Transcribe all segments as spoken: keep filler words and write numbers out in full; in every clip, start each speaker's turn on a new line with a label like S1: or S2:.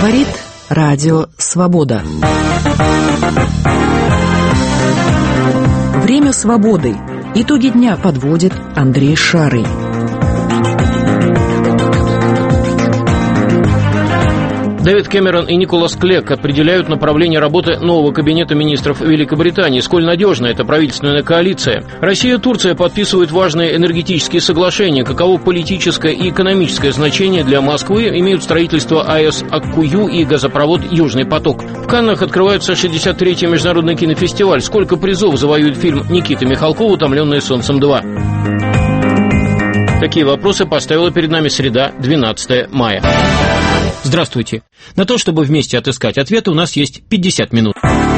S1: Говорит Радио Свобода. Время свободы. Итоги дня подводит Андрей Шарый.
S2: Дэвид Кэмерон и Николас Клегг определяют направление работы нового кабинета министров Великобритании. Сколь надежна эта правительственная коалиция. Россия и Турция подписывают важные энергетические соглашения. Каково политическое и экономическое значение для Москвы имеют строительство АЭС Аккую и газопровод «Южный поток». В Каннах открывается шестьдесят третий международный кинофестиваль. Сколько призов завоюет фильм Никиты Михалкова «Утомленные солнцем два». Такие вопросы поставила перед нами среда, двенадцатое мая. Здравствуйте. На то, чтобы вместе отыскать ответы, у нас есть пятьдесят минут.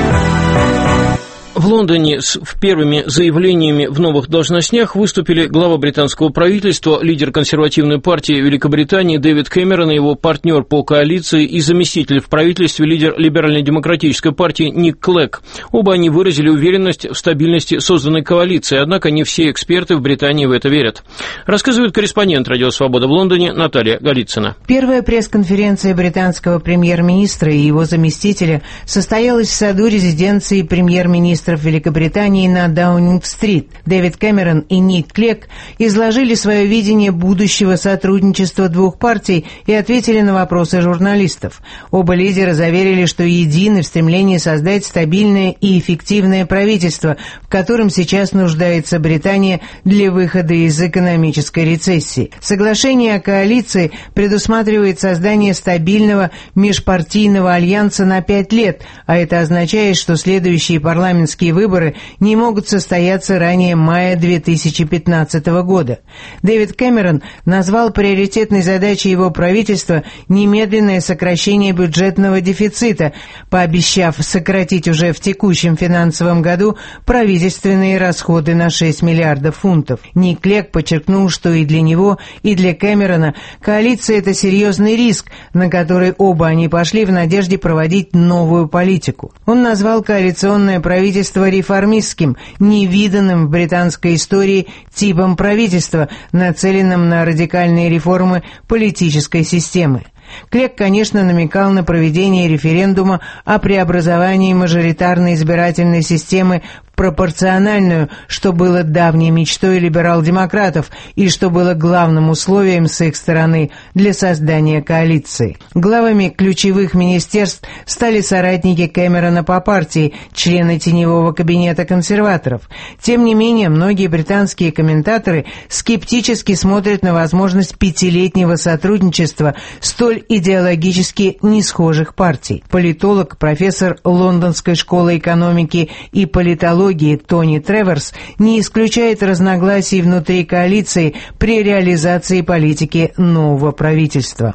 S2: В Лондоне с первыми заявлениями в новых должностях выступили глава британского правительства, лидер консервативной партии Великобритании Дэвид Кэмерон и его партнер по коалиции и заместитель в правительстве, лидер либерально-демократической партии Ник Клегг. Оба они выразили уверенность в стабильности созданной коалиции, однако не все эксперты в Британии в это верят. Рассказывает корреспондент «Радио Свобода» в Лондоне Наталья Голицына.
S3: Первая пресс-конференция британского премьер-министра и его заместителя состоялась в саду резиденции премьер-министра Великобритании на Даунинг-стрит. Дэвид Кэмерон и Ник Клегг изложили свое видение будущего сотрудничества двух партий и ответили на вопросы журналистов. Оба лидера заверили, что едины в стремлении создать стабильное и эффективное правительство, в котором сейчас нуждается Британия для выхода из экономической рецессии. Соглашение о коалиции предусматривает создание стабильного межпартийного альянса на пять лет, а это означает, что следующие парламентские выборы не могут состояться ранее мая две тысячи пятнадцатого года. Дэвид Кэмерон назвал приоритетной задачей его правительства немедленное сокращение бюджетного дефицита, пообещав сократить уже в текущем финансовом году правительственные расходы на шесть миллиардов фунтов. Ник Клегг подчеркнул, что и для него, и для Кэмерона коалиция – это серьезный риск, на который оба они пошли в надежде проводить новую политику. Он назвал коалиционное правительство реформистским, невиданным в британской истории типом правительства, нацеленным на радикальные реформы политической системы. Клегг, конечно, намекал на проведение референдума о преобразовании мажоритарной избирательной системы в пропорциональную, что было давней мечтой либерал-демократов и что было главным условием с их стороны для создания коалиции. Главами ключевых министерств стали соратники Кэмерона по партии, члены теневого кабинета консерваторов. Тем не менее, многие британские комментаторы скептически смотрят на возможность пятилетнего сотрудничества столь идеологически несхожих партий. Политолог, профессор Лондонской школы экономики и политологии Тони Треворс не исключает разногласий внутри коалиции при реализации политики нового правительства.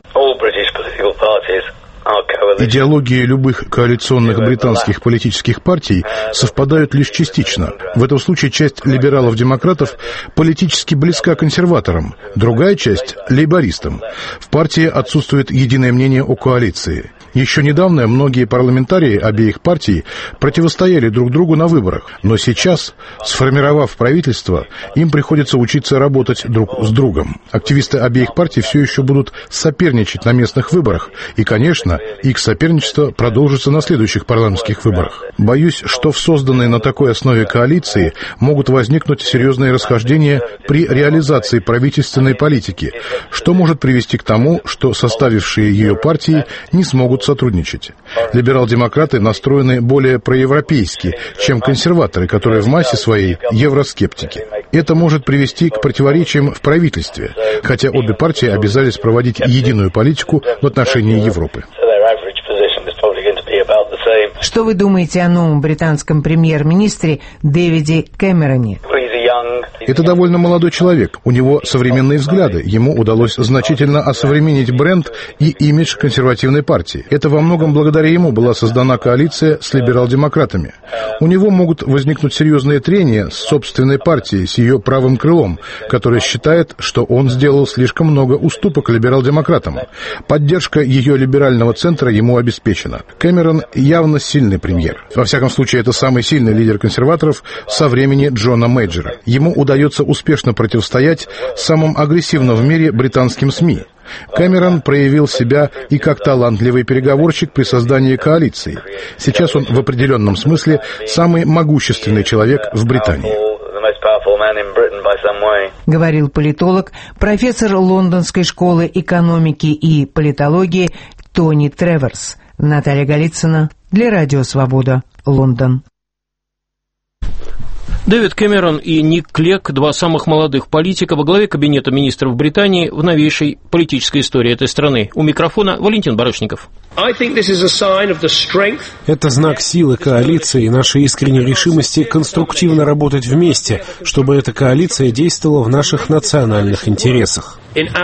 S4: Идеологии любых коалиционных британских политических партий совпадают лишь частично. В этом случае часть либералов-демократов политически близка консерваторам, другая часть – лейбористам. В партии отсутствует единое мнение о коалиции. Еще недавно многие парламентарии обеих партий противостояли друг другу на выборах, но сейчас, сформировав правительство, им приходится учиться работать друг с другом. Активисты обеих партий все еще будут соперничать на местных выборах, и, конечно, их соперничество продолжится на следующих парламентских выборах. Боюсь, что в созданной на такой основе коалиции могут возникнуть серьезные расхождения при реализации правительственной политики, что может привести к тому, что составившие ее партии не смогут сотрудничать. Либерал-демократы настроены более проевропейски, чем консерваторы, которые в массе своей евроскептики. Это может привести к противоречиям в правительстве, хотя обе партии обязались проводить единую политику в отношении Европы.
S3: Что вы думаете о новом британском премьер-министре Дэвиде Кэмероне?
S4: Это довольно молодой человек, у него современные взгляды, ему удалось значительно осовременить бренд и имидж консервативной партии. Это во многом благодаря ему была создана коалиция с либерал-демократами. У него могут возникнуть серьезные трения с собственной партией, с ее правым крылом, которая считает, что он сделал слишком много уступок либерал-демократам. Поддержка ее либерального центра ему обеспечена. Кэмерон явно сильный премьер. Во всяком случае, это самый сильный лидер консерваторов со времени Джона Мейджора. Ему удается успешно противостоять самым агрессивным в мире британским СМИ. Кэмерон проявил себя и как талантливый переговорщик при создании коалиции. Сейчас он в определенном смысле самый могущественный человек в Британии.
S3: Говорил политолог, профессор Лондонской школы экономики и политологии Тони Треворс. Наталья Голицына для Радио Свобода, Лондон.
S2: Дэвид Кэмерон и Ник Клегг, два самых молодых политика во главе Кабинета министров Британии в новейшей политической истории этой страны. У микрофона Валентин Барышников.
S5: Это знак силы коалиции и нашей искренней решимости конструктивно работать вместе, чтобы эта коалиция действовала в наших национальных интересах.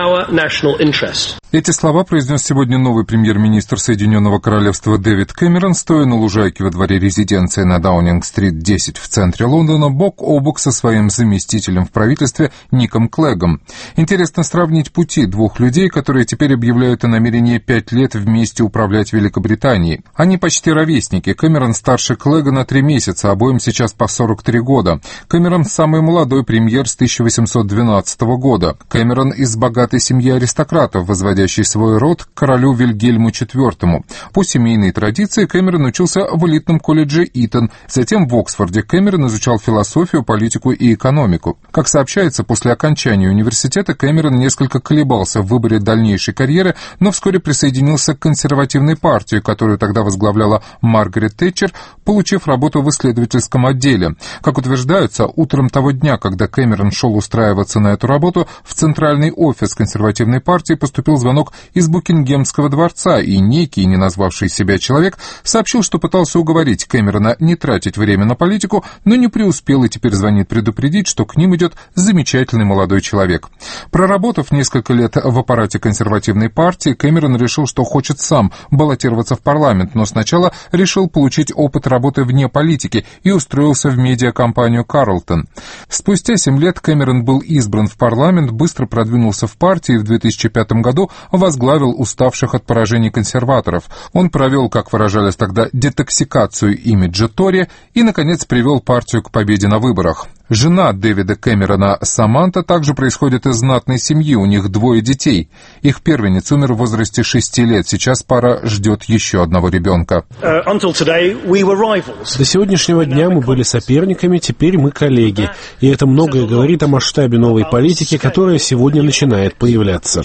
S6: Эти слова произнес сегодня новый премьер-министр Соединенного Королевства Дэвид Кэмерон, стоя на лужайке во дворе резиденции на Даунинг-стрит десять в центре Лондона, бок о бок со своим заместителем в правительстве Ником Клэгом. Интересно сравнить пути двух людей, которые теперь объявляют о намерении пять лет вместе управлять Великобританией. Они почти ровесники. Кэмерон старше Клэга на три месяца, обоим сейчас по сорок три года. Кэмерон самый молодой премьер с тысяча восемьсот двенадцатого года. Кэмерон из богатой семьи аристократов, возводящей свой род к королю Вильгельму четвёртому. По семейной традиции Кэмерон учился в элитном колледже Итон, затем в Оксфорде. Кэмерон изучал философию, политику и экономику. Как сообщается, после окончания университета Кэмерон несколько колебался в выборе дальнейшей карьеры, но вскоре присоединился к консервативной партии, которую тогда возглавляла Маргарет Тэтчер, получив работу в исследовательском отделе. Как утверждается, утром того дня, когда Кэмерон шел устраиваться на эту работу, в центральный офис консервативной партии поступил звонок из Букингемского дворца, и некий, не назвавший себя человек, сообщил, что пытался уговорить Кэмерона не тратить время на политику, но не преуспел и теперь звонит предупредить, что к ним идет замечательный молодой человек. Проработав несколько лет в аппарате консервативной партии, Кэмерон решил, что хочет сам баллотироваться в парламент, но сначала решил получить опыт работы вне политики и устроился в медиакомпанию «Карлтон». Спустя семь лет Кэмерон был избран в парламент, быстро продвинулся в партии и в две тысячи пятом году возглавил уставших от поражений консерваторов. Он провел, как выражались тогда, детоксикацию имиджа Тори и, наконец, привел партию к победе на выборах. Жена Дэвида Кэмерона, Саманта, также происходит из знатной семьи, у них двое детей. Их первенец умер в возрасте шести лет, сейчас пара ждет еще одного ребенка.
S5: До сегодняшнего дня мы были соперниками, теперь мы коллеги. И это многое говорит о масштабе новой политики, которая сегодня начинает появляться.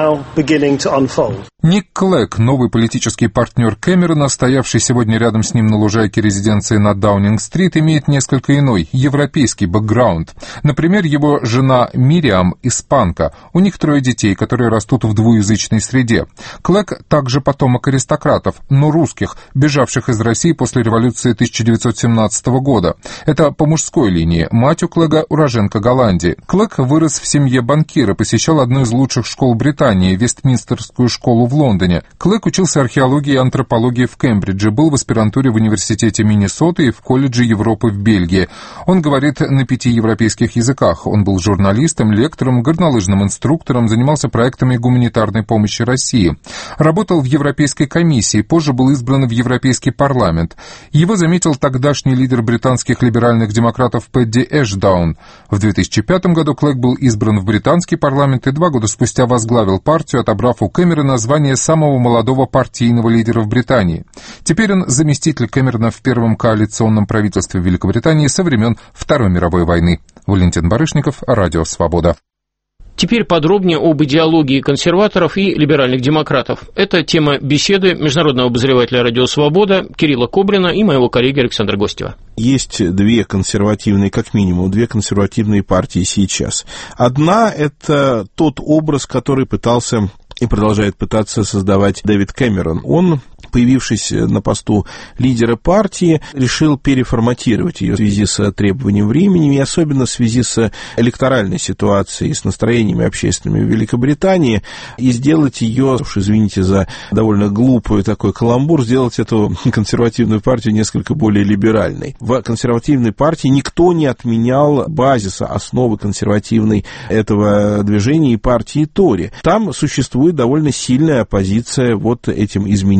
S6: Ник Клэгг, новый политический партнер Кэмерона, стоявший сегодня рядом с ним на лужайке резиденции на Даунинг-стрит, имеет несколько иной, европейский бэкграунд. Например, его жена Мириам испанка. У них трое детей, которые растут в двуязычной среде. Клэгг также потомок аристократов, но русских, бежавших из России после революции тысяча девятьсот семнадцатого года. Это по мужской линии. Мать у Клэгга уроженка Голландии. Клэгг вырос в семье банкира, посещал одну из лучших школ Британии, Вестминстерскую школу в Лондоне. Клэгг учился археологии и антропологии в Кембридже, был в аспирантуре в университете Миннесоты и в колледже Европы в Бельгии. Он говорит на пяти европейских языках. Он был журналистом, лектором, горнолыжным инструктором, занимался проектами гуманитарной помощи России. Работал в Европейской комиссии, позже был избран в Европейский парламент. Его заметил тогдашний лидер британских либеральных демократов Пэдди Эшдаун. В две тысячи пятом году Клэгг был избран в британский парламент и два года спустя возглавил партию, отобрав у Кэмерона звание самого молодого партийного лидера в Британии. Теперь он заместитель Кэмерона в первом коалиционном правительстве Великобритании со времен Второй мировой войны. Валентин Барышников, Радио Свобода.
S2: Теперь подробнее об идеологии консерваторов и либеральных демократов. Это тема беседы международного обозревателя «Радио Свобода» Кирилла Кобрина и моего коллеги Александра Гостева.
S7: Есть две консервативные, как минимум, две консервативные партии сейчас. Одна – это тот образ, который пытался и продолжает пытаться создавать Дэвид Кэмерон. Он, появившись на посту лидера партии, решил переформатировать ее в связи с требованием времени и особенно в связи с электоральной ситуацией, с настроениями общественными в Великобритании, и сделать ее, уж извините за довольно глупый такой каламбур, сделать эту консервативную партию несколько более либеральной. В консервативной партии никто не отменял базиса, основы консервативной этого движения и партии Тори. Там существует довольно сильная оппозиция вот этим изменениям,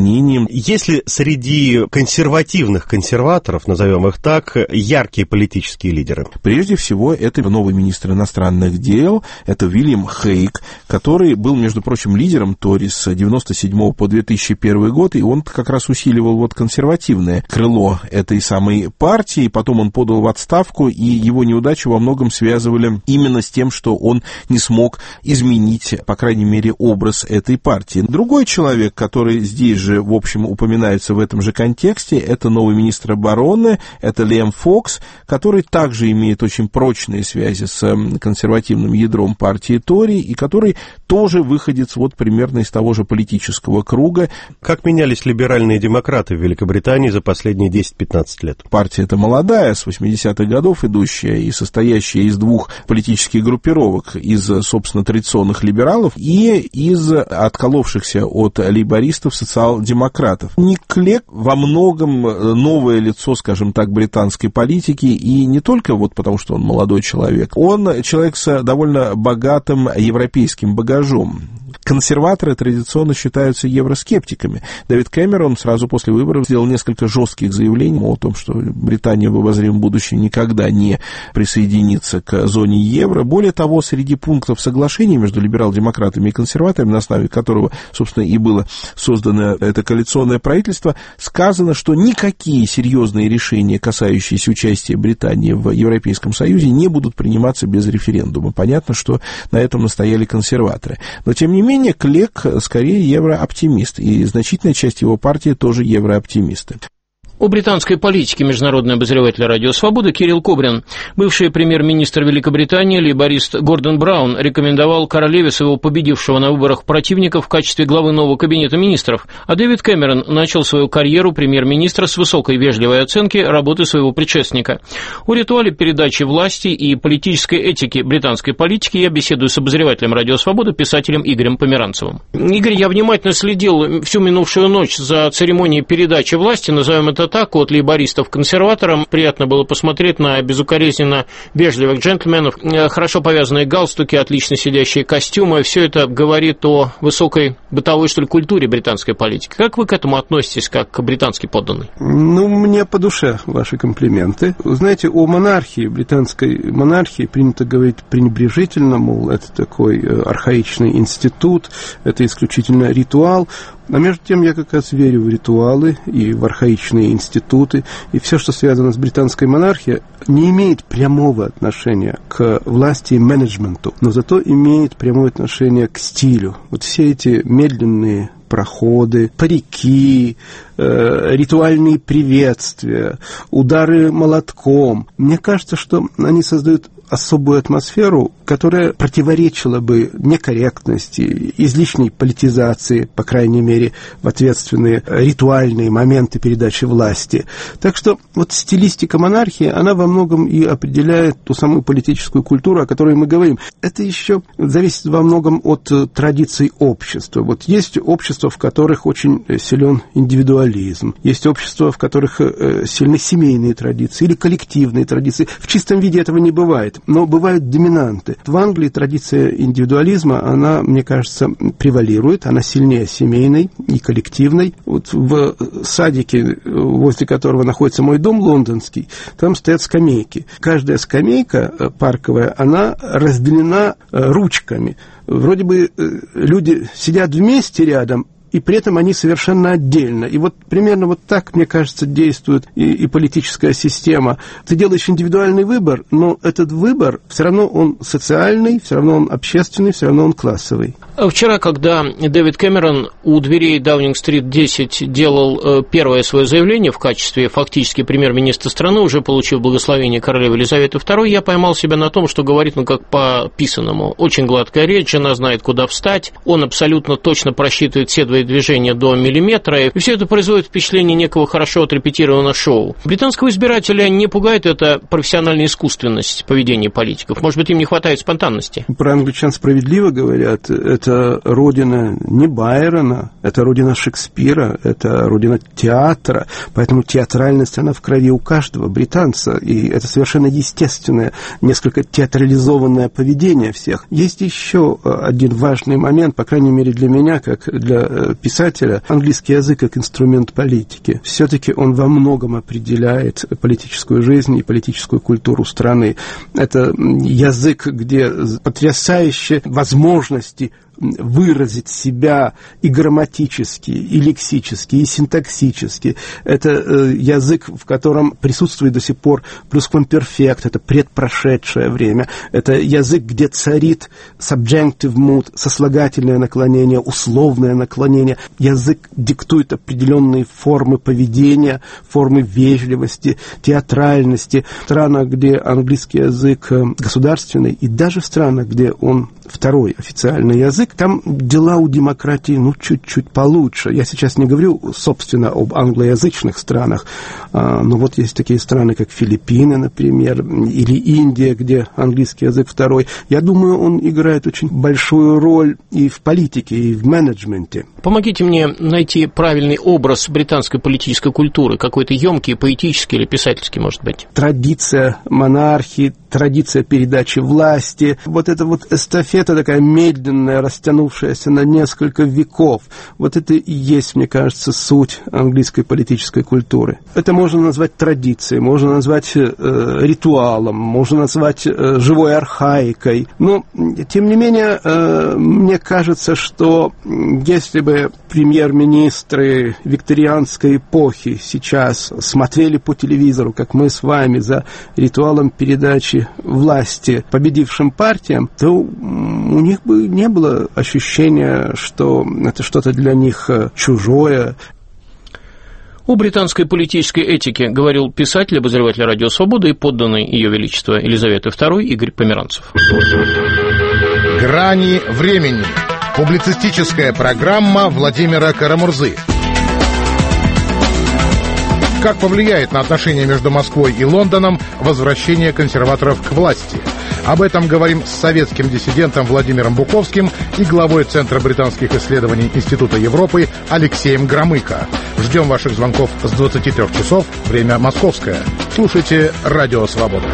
S8: Кэмерон. Есть ли среди консервативных консерваторов, назовем их так, яркие политические лидеры?
S7: Прежде всего, это новый министр иностранных дел, это Уильям Хейг, который был, между прочим, лидером Тори с девяносто седьмого по две тысячи первый год, и он как раз усиливал вот консервативное крыло этой самой партии, потом он подал в отставку, и его неудачу во многом связывали именно с тем, что он не смог изменить, по крайней мере, образ этой партии. Другой человек, который здесь же, в общем, упоминается в этом же контексте, это новый министр обороны, это Лиам Фокс, который также имеет очень прочные связи с консервативным ядром партии Тори, и который тоже выходец вот примерно из того же политического круга.
S8: Как менялись либеральные демократы в Великобритании за последние десять-пятнадцать лет?
S7: Партия эта молодая, с восьмидесятых годов идущая и состоящая из двух политических группировок, из, собственно, традиционных либералов и из отколовшихся от лейбористов социал-демократов. Ник Клегг во многом новое лицо, скажем так, британской политики, и не только вот потому, что он молодой человек, он человек с довольно богатым европейским багажом. Консерваторы традиционно считаются евроскептиками. Дэвид Кэмерон сразу после выборов сделал несколько жестких заявлений о том, что Британия в обозримом будущем никогда не присоединится к зоне евро. Более того, среди пунктов соглашения между либерал-демократами и консерваторами, на основе которого, собственно, и было создано это коалиционное правительство, сказано, что никакие серьезные решения, касающиеся участия Британии в Европейском Союзе, не будут приниматься без референдума. Понятно, что на этом настояли консерваторы. Но, тем не менее, Клегг скорее еврооптимист, и значительная часть его партии тоже еврооптимисты.
S2: О британской политике международный обозреватель «Радио Свобода» Кирилл Кобрин. Бывший премьер-министр Великобритании, лейборист Гордон Браун, рекомендовал королеве своего победившего на выборах противника в качестве главы нового кабинета министров, а Дэвид Кэмерон начал свою карьеру премьер-министра с высокой вежливой оценки работы своего предшественника. О ритуале передачи власти и политической этике британской политики я беседую с обозревателем «Радио Свобода», писателем Игорем Померанцевым. Игорь, я внимательно следил всю минувшую ночь за церемонией передачи власти, назовем это так, от лейбористов к консерваторам. Приятно было посмотреть на безукоризненно вежливых джентльменов, хорошо повязанные галстуки, отлично сидящие костюмы. Все это говорит о высокой бытовой, что ли, культуре британской политики. Как вы к этому относитесь, как британский подданный?
S9: Ну, мне по душе ваши комплименты. Вы знаете, о монархии, британской монархии принято говорить пренебрежительно, мол, это такой архаичный институт, это исключительно ритуал. А между тем я как раз верю в ритуалы и в архаичные институты, и все, что связано с британской монархией, не имеет прямого отношения к власти и менеджменту, но зато имеет прямое отношение к стилю. Вот все эти медленные проходы, парики, э, ритуальные приветствия, удары молотком. Мне кажется, что они создают особую атмосферу, которая противоречила бы некорректности, излишней политизации, по крайней мере, в ответственные ритуальные моменты передачи власти. Так что вот стилистика монархии, она во многом и определяет ту самую политическую культуру, о которой мы говорим. Это еще зависит во многом от традиций общества. Вот есть общества, в которых очень силен индивидуализм, есть общества, в которых сильны семейные традиции или коллективные традиции. В чистом виде этого не бывает, но бывают доминанты. В Англии традиция индивидуализма, она, мне кажется, превалирует, она сильнее семейной и коллективной. Вот в садике, возле которого находится мой дом лондонский, там стоят скамейки. Каждая скамейка парковая, она разделена ручками. Вроде бы люди сидят вместе рядом, и при этом они совершенно отдельно. И вот примерно вот так, мне кажется, действует и, и политическая система. Ты делаешь индивидуальный выбор, но этот выбор все равно он социальный, все равно он общественный, все равно он классовый.
S2: Вчера, когда Дэвид Кэмерон у дверей Даунинг-стрит десять делал первое свое заявление в качестве фактически премьер-министра страны, уже получив благословение королевы Елизаветы второй, я поймал себя на том, что говорит, ну, как по писанному. Очень гладкая речь, жена знает, куда встать, он абсолютно точно просчитывает все двои движения до миллиметра, и все это производит впечатление некого хорошо отрепетированного шоу. Британского избирателя не пугает эта профессиональная искусственность поведения политиков? Может быть, им не хватает спонтанности?
S9: Про англичан справедливо говорят, это родина не Байрона, это родина Шекспира, это родина театра, поэтому театральность, она в крови у каждого британца, и это совершенно естественное, несколько театрализованное поведение всех. Есть еще один важный момент, по крайней мере для меня, как для писателя, английский язык как инструмент политики, все-таки он во многом определяет политическую жизнь и политическую культуру страны. Это язык, где потрясающие возможности выразить себя и грамматически, и лексически, и синтаксически. Это э, язык, в котором присутствует до сих пор плюсквамперфект, это предпрошедшее время. Это язык, где царит subjunctive mood, сослагательное наклонение, условное наклонение. Язык диктует определенные формы поведения, формы вежливости, театральности. В странах, где английский язык государственный, и даже в странах, где он второй официальный язык, там дела у демократии, ну, чуть-чуть получше. Я сейчас не говорю, собственно, об англоязычных странах, а, но вот есть такие страны, как Филиппины, например, или Индия, где английский язык второй. Я думаю, он играет очень большую роль и в политике, и в менеджменте.
S2: Помогите мне найти правильный образ британской политической культуры, какой-то емкий, поэтический или писательский, может быть.
S9: Традиция монархии, традиция передачи власти, вот эта вот эстафета такая медленная, растянувшаяся на несколько веков. Вот это и есть, мне кажется, суть английской политической культуры. Это можно назвать традицией, можно назвать э, ритуалом, можно назвать э, живой архаикой. Но, тем не менее, э, мне кажется, что если бы премьер-министры викторианской эпохи сейчас смотрели по телевизору, как мы с вами, за ритуалом передачи власти победившим партиям, то у них бы не было ощущения, что это что-то для них чужое.
S2: О британской политической этике говорил писатель, обозреватель «Радио Свобода» и подданный Ее Величества Елизаветы второй Игорь Померанцев.
S4: «Грани времени». Публицистическая программа Владимира Карамурзы. Как повлияет на отношения между Москвой и Лондоном возвращение консерваторов к власти? Об этом говорим с советским диссидентом Владимиром Буковским и главой Центра британских исследований Института Европы Алексеем Громыко. Ждем ваших звонков с двадцати трёх часов, время московское. Слушайте «Радио Свобода».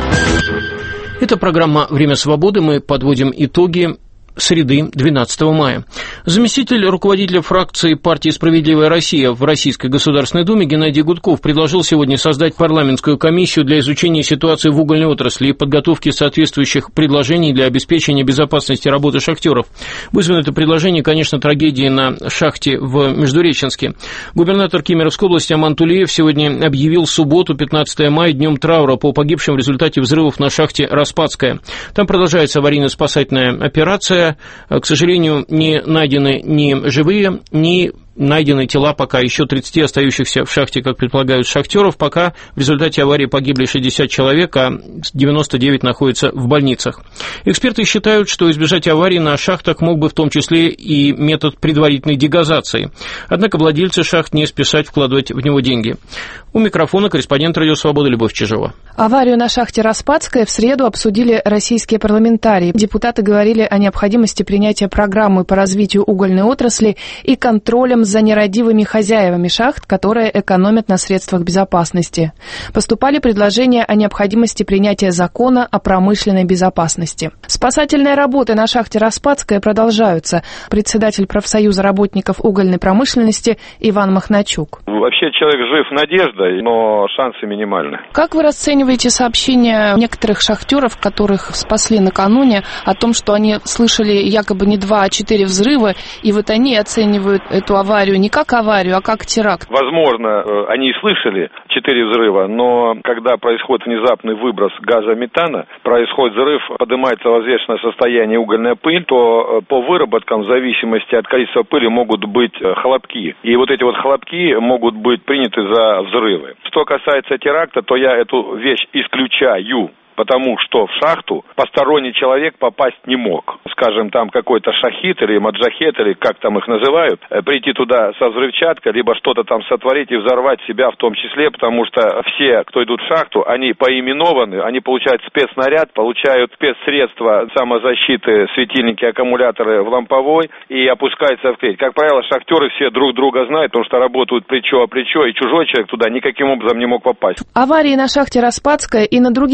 S2: Это программа «Время свободы». Мы подводим итоги среды, двенадцатого мая. Заместитель руководителя фракции партии «Справедливая Россия» в Российской Государственной Думе Геннадий Гудков предложил сегодня создать парламентскую комиссию для изучения ситуации в угольной отрасли и подготовки соответствующих предложений для обеспечения безопасности работы шахтеров. Вызвано это предложение, конечно, трагедией на шахте в Междуреченске. Губернатор Кемеровской области Аман Тулеев сегодня объявил субботу, пятнадцатого мая, днем траура по погибшим в результате взрывов на шахте «Распадская». Там продолжается аварийно-спасательная операция. К сожалению, не найдены ни живые, ни найдены тела пока еще тридцати остающихся в шахте, как предполагают, шахтеров. Пока в результате аварии погибли шестьдесят человек, а девяносто девять находятся в больницах. Эксперты считают, что избежать аварии на шахтах мог бы в том числе и метод предварительной дегазации. Однако владельцы шахт не спешат вкладывать в него деньги. У микрофона корреспондент «Радио Свобода» Любовь Чижова.
S10: Аварию на шахте «Распадская» в среду обсудили российские парламентарии. Депутаты говорили о необходимости принятия программы по развитию угольной отрасли и контролем за нерадивыми хозяевами шахт, которые экономят на средствах безопасности. Поступали предложения о необходимости принятия закона о промышленной безопасности. Спасательные работы на шахте «Распадская» продолжаются. Председатель профсоюза работников угольной промышленности Иван Махначук.
S11: Вообще человек жив надеждой, но шансы минимальны.
S10: Как вы расцениваете сообщения некоторых шахтеров, которых спасли накануне, о том, что они слышали якобы не два, а четыре взрыва, и вот они оценивают эту аварию не как аварию, а как теракт?
S11: Возможно, они и слышали четыре взрыва, но когда происходит внезапный выброс газа метана, происходит взрыв, поднимается в возвышенное состояние угольная пыль, то по выработкам в зависимости от количества пыли могут быть хлопки. И вот эти вот хлопки могут быть приняты за взрывы. Что касается теракта, то я эту вещь исключаю. Потому что в шахту посторонний человек попасть не мог. Скажем, там какой-то шахид или маджахет, или как там их называют, прийти туда со взрывчаткой, либо что-то там сотворить и взорвать себя в том числе, потому что все, кто идут в шахту, они поименованы, они получают спецснаряд, получают спецсредства самозащиты, светильники, аккумуляторы в ламповой и опускаются в клеть. Как правило, шахтеры все друг друга знают, потому что работают плечо о плечо, и чужой человек туда никаким образом не мог попасть.
S10: Аварии на шахте «Распадская» и на других российских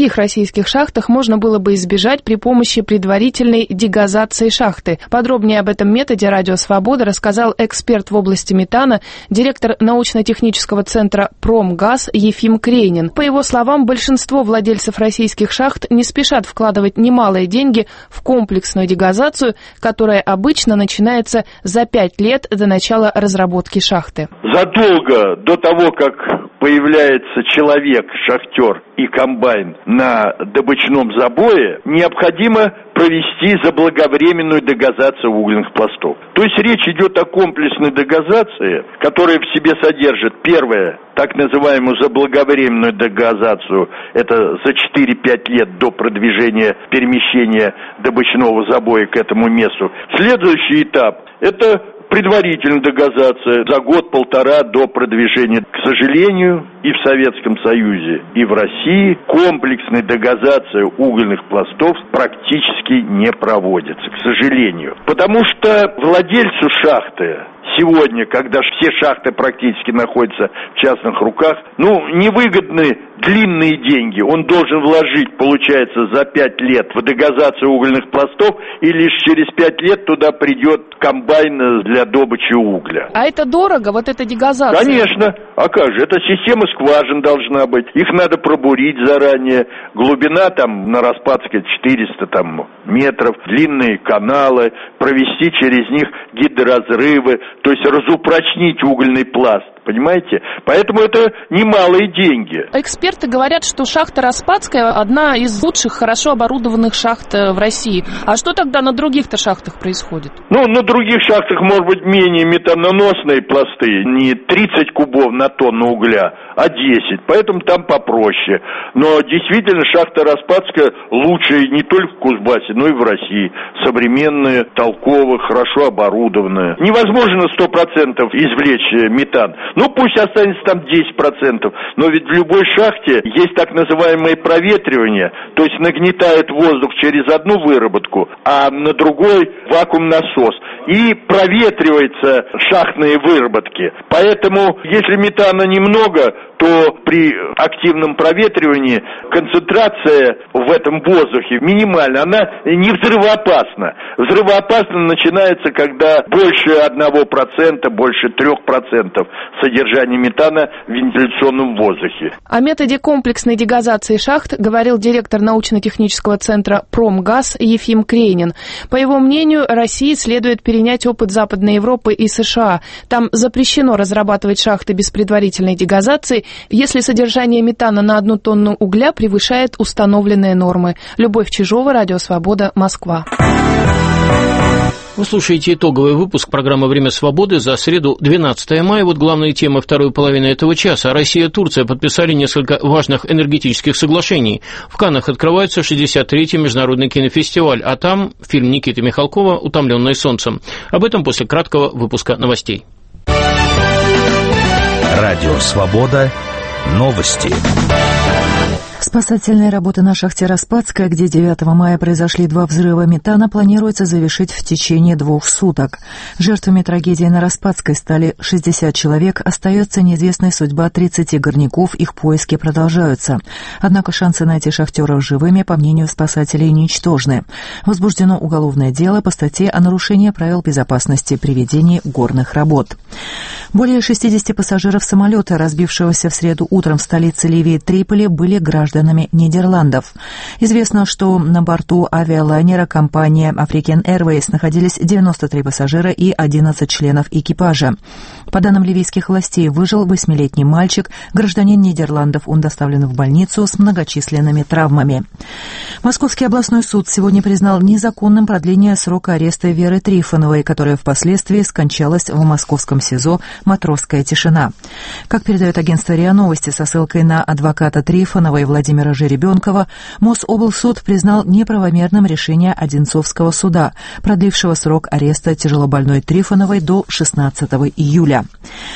S10: российских шахтах можно было бы избежать при помощи предварительной дегазации шахты. Подробнее об этом методе «Радио Свобода» рассказал эксперт в области метана, директор научно-технического центра «Промгаз» Ефим Крейнин. По его словам, большинство владельцев российских шахт не спешат вкладывать немалые деньги в комплексную дегазацию, которая обычно начинается за пять лет до начала разработки шахты.
S12: Задолго до того, как появляется человек, шахтер и комбайн на добычном забое, необходимо провести заблаговременную дегазацию угольных пластов. То есть речь идет о комплексной дегазации, которая в себе содержит, первое, так называемую заблаговременную дегазацию, это за четыре-пять лет до продвижения, перемещения добычного забоя к этому месту. Следующий этап – это предварительная дегазация за год-полтора до продвижения. К сожалению, и в Советском Союзе, и в России комплексная дегазация угольных пластов практически не проводится, к сожалению. Потому что владельцу шахты сегодня, когда все шахты практически находятся в частных руках, ну, невыгодны длинные деньги. Он должен вложить, получается, за пять лет в дегазацию угольных пластов, и лишь через пять лет туда придет комбайн для добычи угля.
S10: А это дорого, вот эта дегазация?
S12: Конечно. А как же? Это система скважин должна быть. Их надо пробурить заранее. Глубина там на Распадской четыреста там, метров. Длинные каналы. Провести через них гидроразрывы. То есть разупрочнить угольный пласт. Понимаете? Поэтому это немалые деньги.
S10: Эксперты говорят, что шахта Распадская одна из лучших, хорошо оборудованных шахт в России. А что тогда на других-то шахтах происходит?
S12: Ну, на других шахтах, может быть, менее метаноносные пласты. Не тридцать кубов на тонну угля, а десять. Поэтому там попроще. Но действительно шахта Распадская лучшая не только в Кузбассе, но и в России. Современная, толковая, хорошо оборудованная. Невозможно сто процентов извлечь метан. Ну, пусть останется там десять процентов, но ведь в любой шахте есть так называемое проветривание, то есть нагнетает воздух через одну выработку, а на другой вакуум-насос, и проветриваются шахтные выработки. Поэтому, если метана немного, то при активном проветривании концентрация в этом воздухе минимальна, она не взрывоопасна. Взрывоопасно начинается, когда больше одного процента, больше трех процентов содержания метана в вентиляционном воздухе.
S10: О методе комплексной дегазации шахт говорил директор научно-технического центра «Промгаз» Ефим Крейнин. По его мнению, России следует перенять опыт Западной Европы и США. Там запрещено разрабатывать шахты без предварительной дегазации, если содержание метана на одну тонну угля превышает установленные нормы. Любовь Чижова, Радио Свобода, Москва.
S2: Вы слушаете итоговый выпуск программы «Время свободы» за среду, двенадцатое мая. Вот главные темы второй половины этого часа. Россия и Турция подписали несколько важных энергетических соглашений. В Каннах открывается шестьдесят третий международный кинофестиваль, а там фильм Никиты Михалкова «Утомленные солнцем». Об этом после краткого выпуска новостей.
S13: Радио «Свобода». Новости.
S1: Спасательные работы на шахте Распадская, где девятого мая произошли два взрыва метана, планируется завершить в течение двух суток. Жертвами трагедии на Распадской стали шестьдесят человек, остается неизвестной судьба тридцати горняков, их поиски продолжаются. Однако шансы найти шахтеров живыми, по мнению спасателей, ничтожны. Возбуждено уголовное дело по статье о нарушении правил безопасности при ведении горных работ. Более шестидесяти пассажиров самолета, разбившегося в среду утром в столице Ливии Триполи, были гражданами Нидерландов. Известно, что на борту авиалайнера компании African Airways находились девяносто три пассажира и одиннадцать членов экипажа. По данным ливийских властей, выжил восьмилетний мальчик, гражданин Нидерландов. Он доставлен в больницу с многочисленными травмами. Московский областной суд сегодня признал незаконным продление срока ареста Веры Трифоновой, которая впоследствии скончалась в московском СИЗО «Матросская тишина». Как передает агентство РИА Новости со ссылкой на адвоката Трифоновой Владимира Жеребенкова, Мособлсуд признал неправомерным решение Одинцовского суда, продлившего срок ареста тяжелобольной Трифоновой до шестнадцатого июля.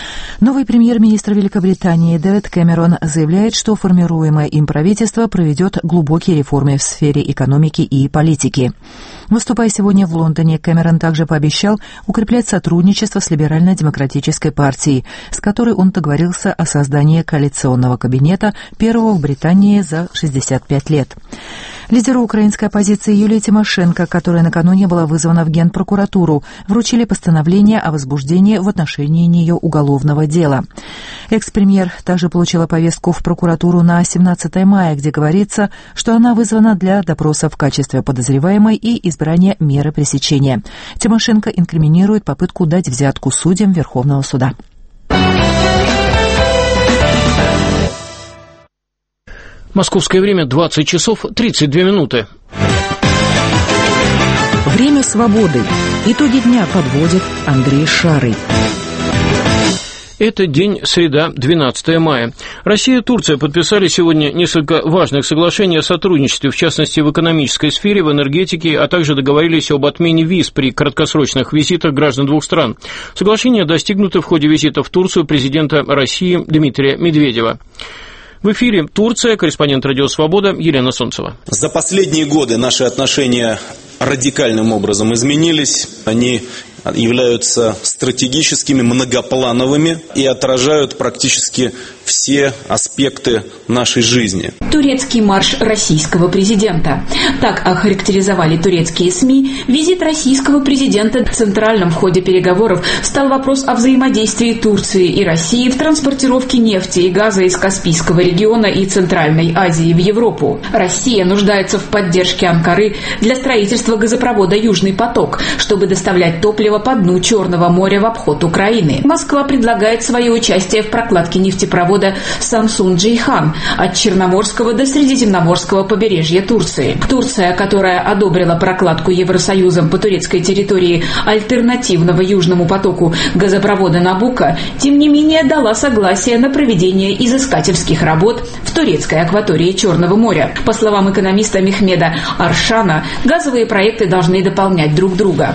S1: Новый премьер-министр Великобритании Дэвид Кэмерон заявляет, что формируемое им правительство проведет глубокие реформы в сфере экономики и политики. Выступая сегодня в Лондоне, Кэмерон также пообещал укреплять сотрудничество с Либерально-демократической партией, с которой он договорился о создании коалиционного кабинета, первого в Британии за шестьдесят пять лет. Лидеру украинской оппозиции Юлии Тимошенко, которая накануне была вызвана в Генпрокуратуру, вручили постановление о возбуждении в отношении нее уголовного дела. Экс-премьер также получила повестку в прокуратуру на семнадцатое мая, где говорится, что она вызвана для допроса в качестве подозреваемой и избрания меры пресечения. Тимошенко инкриминирует попытку дать взятку судьям Верховного суда.
S2: Московское время двадцать часов тридцать две минуты.
S1: Время свободы. Итоги дня подводит Андрей Шарый.
S2: Это день среда, двенадцатое мая. Россия и Турция подписали сегодня несколько важных соглашений о сотрудничестве, в частности, в экономической сфере, в энергетике, а также договорились об отмене виз при краткосрочных визитах граждан двух стран. Соглашения достигнуты в ходе визита в Турцию президента России Дмитрия Медведева. В эфире Турция, корреспондент «Радио Свобода» Елена Солнцева.
S14: За последние годы наши отношения радикальным образом изменились. Они являются стратегическими, многоплановыми и отражают практически все аспекты нашей жизни.
S15: Турецкий марш российского президента. Так охарактеризовали турецкие СМИ. Визит российского президента центральным в ходе переговоров стал вопрос о взаимодействии Турции и России в транспортировке нефти и газа из Каспийского региона и Центральной Азии в Европу. Россия нуждается в поддержке Анкары для строительства газопровода «Южный поток», чтобы доставлять топливо по дну Черного моря в обход Украины. Москва предлагает свое участие в прокладке нефтепровода Самсун-Джейхан от Черноморского до Средиземноморского побережья Турции. Турция, которая одобрила прокладку Евросоюзом по турецкой территории альтернативного Южному потоку газопровода Набуко, тем не менее дала согласие на проведение изыскательских работ в турецкой акватории Черного моря. По словам экономиста Мехмеда Аршана, газовые проекты должны дополнять друг друга.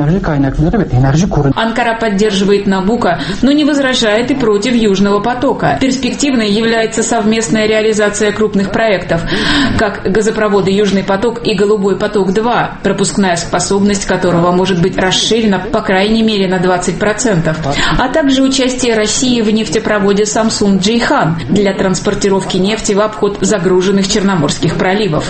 S15: Анкара поддерживает Набуко, но не возражает и против Южного потока. Перспективной является совместная реализация крупных проектов, как газопроводы «Южный поток» и «Голубой поток-два», пропускная способность которого может быть расширена по крайней мере на двадцать процентов, а также участие России в нефтепроводе Самсун-Джейхан для транспортировки нефти в обход загруженных черноморских проливов.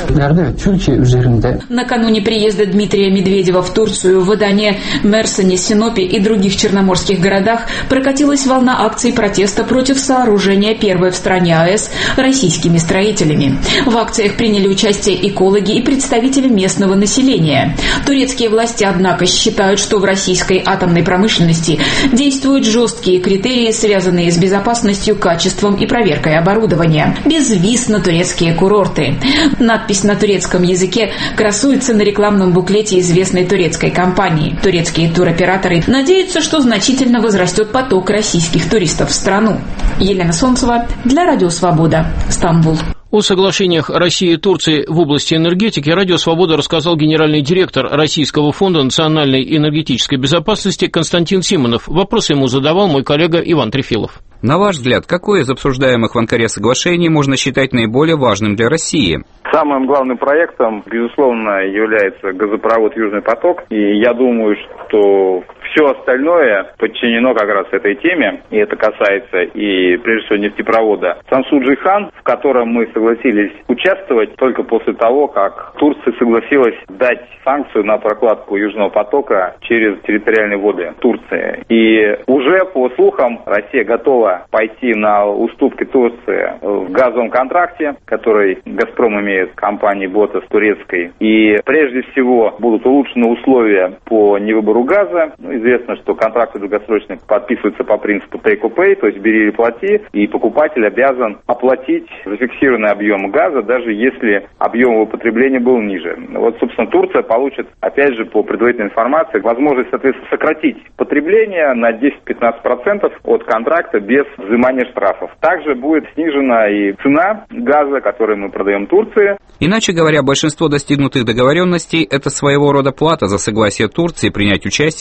S15: Накануне приезда Дмитрия Медведева в Турцию в Адане, Мерсине, Синопе и других черноморских городах прокатилась волна акций протеста против сооружения первой в стране АЭС российскими строителями. В акциях приняли участие экологи и представители местного населения. Турецкие власти, однако, считают, что в российской атомной промышленности действуют жесткие критерии, связанные с безопасностью, качеством и проверкой оборудования. Без виз на турецкие курорты. Надпись на турецком языке красуется на рекламном буклете известной турецкой компании. Турецкие туроператоры надеются, что значительно возрастет поток российских туристов в страну. Елена Солнцева для Радио Свобода, Стамбул.
S2: О соглашениях России и Турции в области энергетики «Радио Свобода» рассказал генеральный директор Российского фонда национальной энергетической безопасности Константин Симонов. Вопросы ему задавал мой коллега Иван Трефилов.
S16: На ваш взгляд, какое из обсуждаемых в Анкаре соглашений можно считать наиболее важным для России?
S11: Самым главным проектом, безусловно, является газопровод «Южный поток». И я думаю, что все остальное подчинено как раз этой теме. И это касается и, прежде всего, нефтепровода Самсун-Джейхан, в котором мы согласились участвовать только после того, как Турция согласилась дать санкцию на прокладку Южного потока через территориальные воды Турции. И уже, по слухам, Россия готова пойти на уступки Турции в газовом контракте, который «Газпром» имеет с компанией «Ботас» турецкой. И прежде всего будут улучшены условия по невыбору газа. Ну, известно, что контракты долгосрочные подписываются по принципу take-or-pay, то есть бери или плати, и покупатель обязан оплатить зафиксированный объем газа, даже если объем его потребления был ниже. Вот, собственно, Турция получит, опять же, по предварительной информации, возможность, соответственно, сократить потребление на десять-пятнадцать процентов от контракта без взимания штрафов. Также будет снижена и цена газа, который мы продаем Турции.
S16: Иначе говоря, большинство достигнутых договоренностей – это своего рода плата за согласие Турции принять участие в строительстве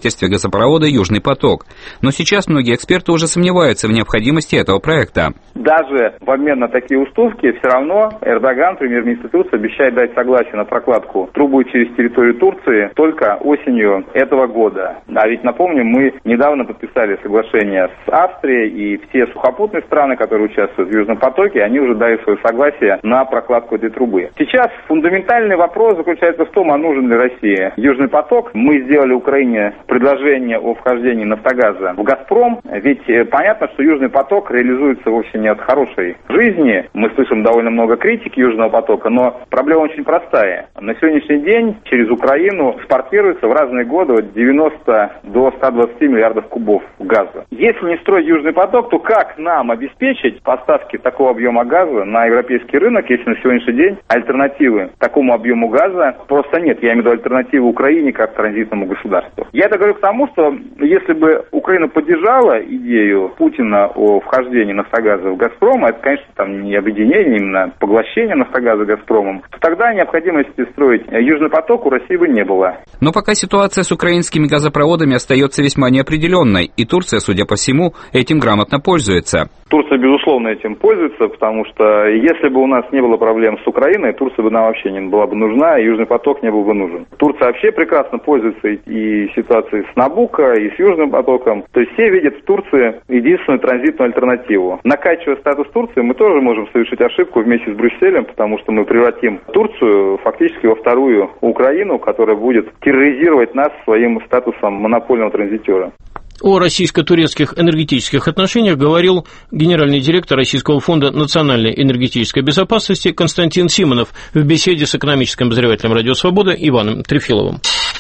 S16: строительстве газопровода «Южный поток». Но сейчас многие эксперты уже сомневаются в необходимости этого проекта.
S17: Даже в обмен на такие уступки все равно Эрдоган, премьер-министр Турции, обещает дать согласие на прокладку трубы через территорию Турции только осенью этого года. А ведь, напомню, мы недавно подписали соглашение с Австрией, и все сухопутные страны, которые участвуют в Южном потоке, они уже дали свое согласие на прокладку этой трубы. Сейчас фундаментальный вопрос заключается в том, а нужен ли России Южный поток. Мы сделали Украине предложение о вхождении «Нафтогаза» в «Газпром», ведь понятно, что Южный поток реализуется вовсе не от хорошей жизни. Мы слышим довольно много критики Южного потока, но проблема очень простая. На сегодняшний день через Украину экспортируется в разные годы от девяноста до ста двадцати миллиардов кубов газа. Если не строить Южный поток, то как нам обеспечить поставки такого объема газа на европейский рынок, если на сегодняшний день альтернативы такому объему газа просто нет? Я имею в виду альтернативы Украине как транзитному государству. Я это говорю к тому, что если бы Украина поддержала идею Путина о вхождении «Нафтогаза» в «Газпром», это, конечно, там не объединение, именно поглощение «Нафтогаза» «Газпромом», то тогда необходимости строить Южный поток у России бы не было.
S16: Но пока ситуация с украинскими газопроводами остается весьма неопределенной, и Турция, судя по всему, этим грамотно пользуется.
S17: Турция, безусловно, этим пользуется, потому что если бы у нас не было проблем с Украиной, Турция бы нам вообще не была бы нужна, и Южный поток не был бы нужен. Турция вообще прекрасно пользуется и ситуацией с Набуко, и с Южным потоком. То есть все видят в Турции единственную транзитную альтернативу. Накачивая статус Турции, мы тоже можем совершить ошибку вместе с Брюсселем, потому что мы превратим Турцию фактически во вторую Украину, которая будет терроризировать нас своим статусом монопольного транзитера.
S2: О российско-турецких энергетических отношениях говорил генеральный директор Российского фонда национальной энергетической безопасности Константин Симонов в беседе с экономическим обозревателем «Радио Свобода» Иваном Трефиловым.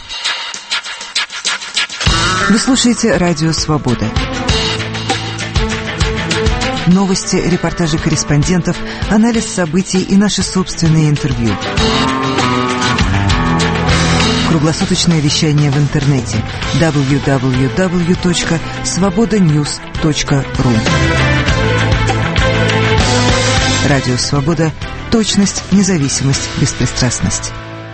S1: Вы слушаете «Радио Свобода». Новости, репортажи корреспондентов, анализ событий и наши собственные интервью. Круглосуточное вещание в интернете дабл ю дабл ю дабл ю точка свобода ньюс точка ру. Радио Свобода. Точность, независимость, беспристрастность.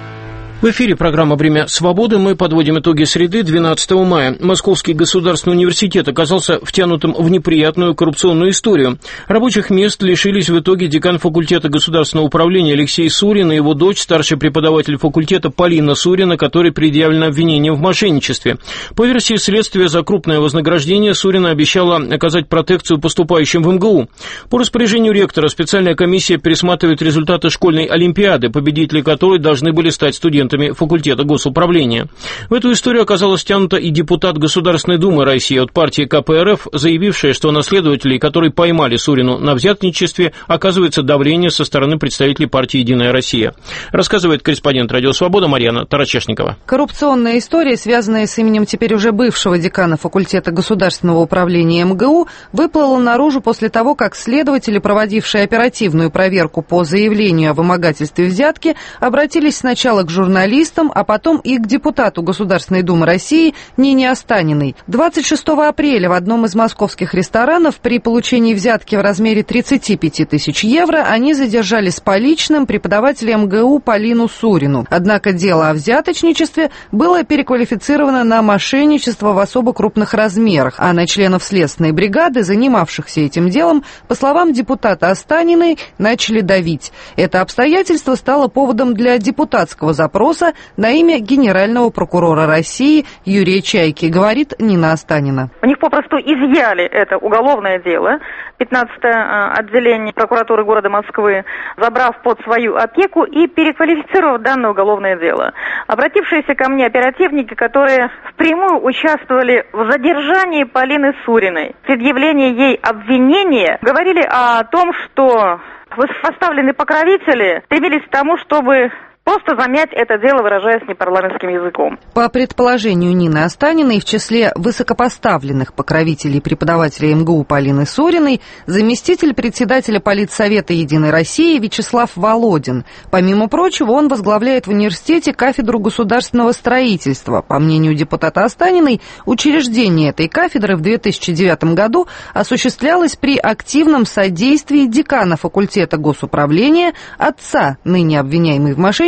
S2: В эфире программа «Время свободы». Мы подводим итоги среды двенадцатого мая. Московский государственный университет оказался втянутым в неприятную коррупционную историю. Рабочих мест лишились в итоге декан факультета государственного управления Алексей Сурин и его дочь, старший преподаватель факультета Полина Сурина, которой предъявлено обвинение в мошенничестве. По версии следствия, за крупное вознаграждение Сурина обещала оказать протекцию поступающим в эм гэ у. По распоряжению ректора специальная комиссия пересматривает результаты школьной олимпиады, победители которой должны были стать студентами факультета госуправления. В эту историю оказалась втянута и депутат Государственной Думы России от партии ка пэ эр эф, заявившая, что на следователей, которые поймали Сурину на взятничестве, оказывается давление со стороны представителей партии «Единая Россия». Рассказывает корреспондент «Радио Свобода» Марьяна Тарачешникова.
S18: Коррупционная история, связанная с именем теперь уже бывшего декана факультета государственного управления эм гэ у, выплыла наружу после того, как следователи, проводившие оперативную проверку по заявлению о вымогательстве взятки, обратились сначала к журналистам, журналистам, а потом и к депутату Государственной Думы России Нине Останиной. двадцать шестого апреля в одном из московских ресторанов при получении взятки в размере тридцати пяти тысяч евро они задержали с поличным преподавателя эм гэ у Полину Сурину. Однако дело о взяточничестве было переквалифицировано на мошенничество в особо крупных размерах, а на членов следственной бригады, занимавшихся этим делом, по словам депутата Останиной, начали давить. Это обстоятельство стало поводом для депутатского запроса на имя генерального прокурора России Юрия Чайки, говорит Нина Останина.
S19: У них попросту изъяли это уголовное дело, пятнадцатое отделение прокуратуры города Москвы, забрав под свою опеку и переквалифицировав данное уголовное дело. Обратившиеся ко мне оперативники, которые впрямую участвовали в задержании Полины Суриной, предъявлении ей обвинения, говорили о том, что высокопоставленные покровители стремились к тому, чтобы просто замять это дело, выражаясь непарламентским языком.
S18: По предположению Нины Останиной, в числе высокопоставленных покровителей преподавателя эм гэ у Полины Суриной заместитель председателя Политсовета «Единой России» Вячеслав Володин. Помимо прочего, он возглавляет в университете кафедру государственного строительства. По мнению депутата Останиной, учреждение этой кафедры в две тысячи девятом году осуществлялось при активном содействии декана факультета госуправления, отца ныне обвиняемой в мошенничестве,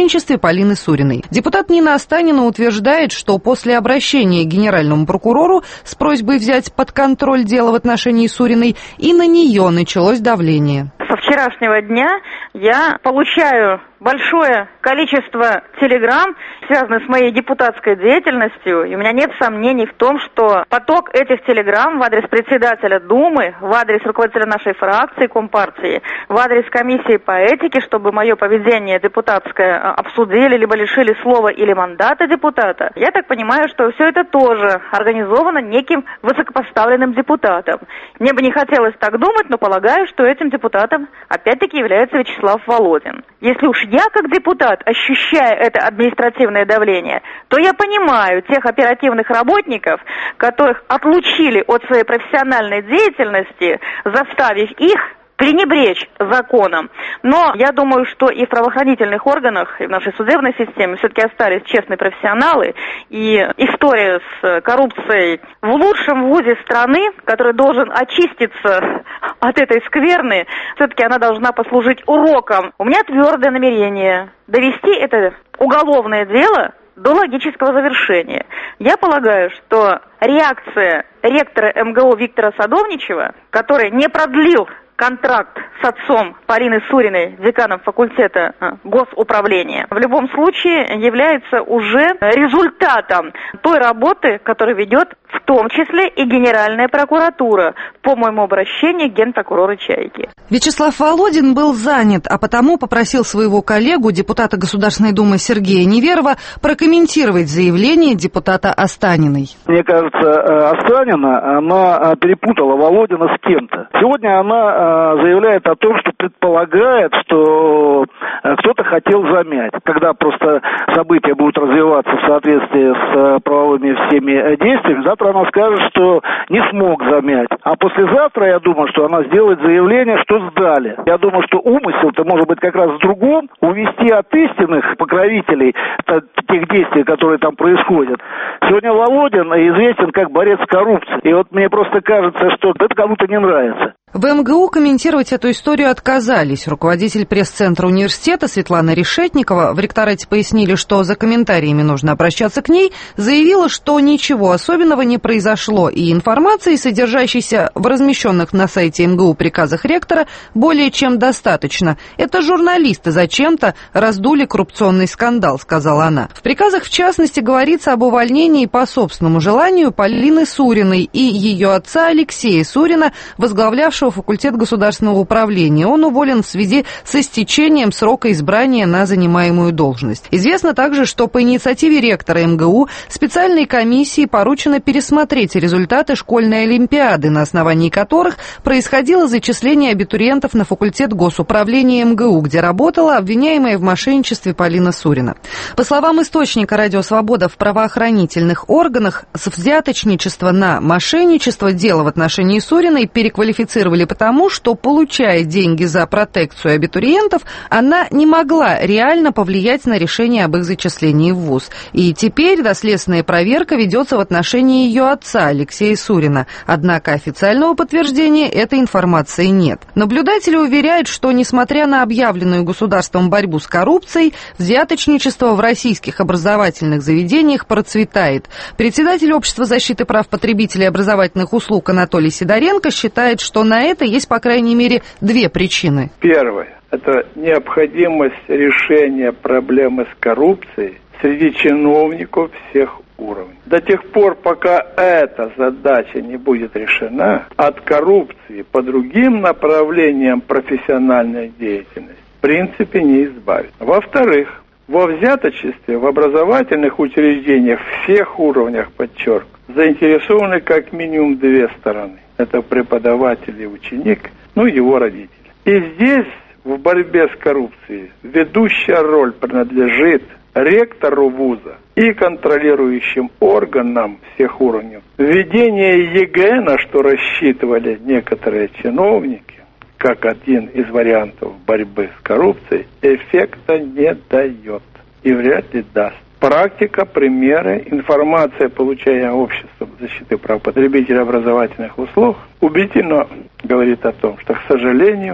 S18: мошенничестве Полины Суриной. Депутат Нина Останина утверждает, что после обращения к генеральному прокурору с просьбой взять под контроль дело в отношении Суриной и на нее началось давление.
S19: Со вчерашнего дня я получаю большое количество телеграмм, связанных с моей депутатской деятельностью, и у меня нет сомнений в том, что поток этих телеграмм в адрес председателя Думы, в адрес руководителя нашей фракции Компартии, в адрес комиссии по этике, чтобы мое поведение депутатское обсудили, либо лишили слова или мандата депутата. Я так понимаю, что все это тоже организовано неким высокопоставленным депутатом. Мне бы не хотелось так думать, но полагаю, что этим депутатом опять-таки является Вячеслав Володин. Если уж я, как депутат, ощущаю это административное давление, то я понимаю тех оперативных работников, которых отлучили от своей профессиональной деятельности, заставив их пренебречь законом. Но я думаю, что и в правоохранительных органах, и в нашей судебной системе все-таки остались честные профессионалы. И история с коррупцией в лучшем вузе страны, который должен очиститься от этой скверны, все-таки она должна послужить уроком. У меня твердое намерение довести это уголовное дело до логического завершения. Я полагаю, что реакция ректора эм гэ у Виктора Садовничева, который не продлил контракт с отцом Полины Суриной, деканом факультета госуправления, в любом случае является уже результатом той работы, которую ведет в том числе и Генеральная прокуратура по моему обращению к генпрокурору Чайке.
S18: Вячеслав Володин был занят, а потому попросил своего коллегу, депутата Государственной Думы Сергея Неверова, прокомментировать заявление депутата Останиной.
S20: Мне кажется, Останина, она перепутала Володина с кем-то. Сегодня она заявляет о том, что предполагает, что кто-то хотел замять. Когда просто события будут развиваться в соответствии с правовыми всеми действиями, завтра она скажет, что не смог замять. А послезавтра, я думаю, что она сделает заявление, что сдали. Я думаю, что умысел-то может быть как раз в другом, увести от истинных покровителей тех действий, которые там происходят. Сегодня Володин известен как борец с коррупцией. И вот мне просто кажется, что это кому-то не нравится.
S18: В эм гэ у комментировать эту историю отказались. Руководитель пресс-центра университета Светлана Решетникова, в ректорате пояснили, что за комментариями нужно обращаться к ней, заявила, что ничего особенного не произошло, и информации, содержащейся в размещенных на сайте эм гэ у приказах ректора, более чем достаточно. Это журналисты зачем-то раздули коррупционный скандал, сказала она. В приказах, в частности, говорится об увольнении по собственному желанию Полины Суриной и ее отца Алексея Сурина, возглавлявшего факультет государственного управления. Он уволен в связи с истечением срока избрания на занимаемую должность. Известно также, что по инициативе ректора эм гэ у специальной комиссии поручено пересмотреть результаты школьной олимпиады, на основании которых происходило зачисление абитуриентов на факультет госуправления эм гэ у, где работала обвиняемая в мошенничестве Полина Сурина. По словам источника «Радио Свобода», в правоохранительных органах с взяточничества на мошенничество дело в отношении Суриной переквалифицировали потому, что, получая деньги за протекцию абитуриентов, она не могла реально повлиять на решение об их зачислении в вуз. И теперь доследственная проверка ведется в отношении ее отца Алексея Сурина. Однако официального подтверждения этой информации нет. Наблюдатели уверяют, что, несмотря на объявленную государством борьбу с коррупцией, взяточничество в российских образовательных заведениях процветает. Председатель Общества защиты прав потребителей и образовательных услуг Анатолий Сидоренко считает, что на это есть, по крайней мере, две причины.
S21: Первое – это необходимость решения проблемы с коррупцией среди чиновников всех уровней. До тех пор, пока эта задача не будет решена, от коррупции по другим направлениям профессиональной деятельности в принципе не избавиться. Во-вторых, во взяточестве в образовательных учреждениях всех уровнях, подчеркиваю, заинтересованы как минимум две стороны. Это преподаватель и ученик, ну и его родители. И здесь в борьбе с коррупцией ведущая роль принадлежит ректору вуза и контролирующим органам всех уровней. Введение е гэ э, на что рассчитывали некоторые чиновники, как один из вариантов борьбы с коррупцией, эффекта не дает и вряд ли даст. Практика, примеры, информация, получаемая обществом защиты прав потребителей образовательных услуг, убедительно говорит о том, что, к сожалению, в